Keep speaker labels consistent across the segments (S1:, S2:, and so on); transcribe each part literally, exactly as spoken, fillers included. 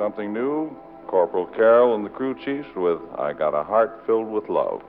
S1: something new. Corporal Carroll and the crew chiefs with I Got a Heart Filled with Love.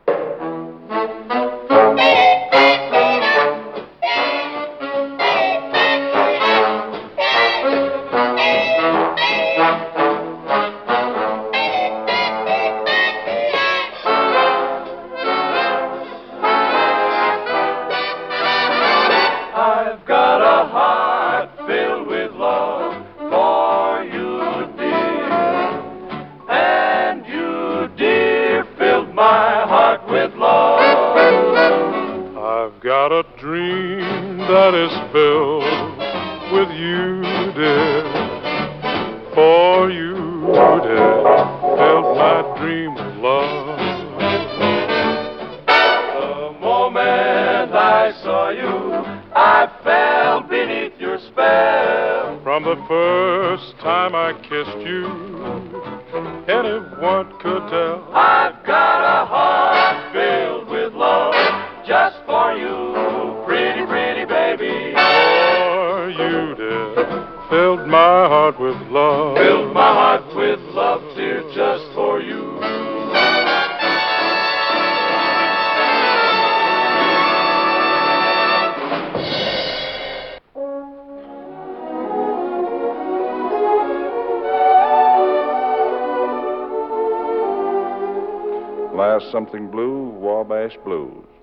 S2: Got a dream that is filled with you, dear. For you, dear, filled my dream with love. The moment I saw you, I fell beneath your spell. From the first time I kissed you, anyone could tell. I've got a heart filled with love. Just for you, pretty, pretty baby. For you, dear, filled my heart with love. Filled my heart with love, dear, just for you.
S1: Last Something Blue, Wabash Blues.